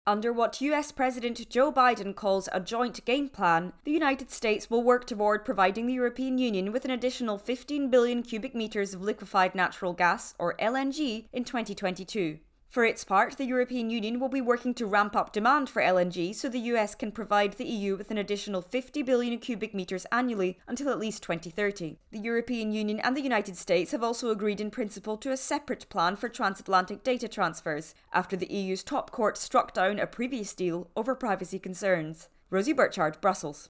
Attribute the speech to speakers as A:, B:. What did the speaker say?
A: Under what US President Joe Biden calls a joint game plan, the United States will work toward providing the European Union with an additional 15 billion cubic meters of liquefied natural gas, or LNG, in 2022. For its part, the European Union will be working to ramp up demand for LNG so the US can provide the EU with an additional 50 billion cubic meters annually until at least 2030. The European Union and the United States have also agreed in principle to a separate plan for transatlantic data transfers, after the EU's top court struck down a previous deal over privacy concerns. Rosie Burchard, Brussels.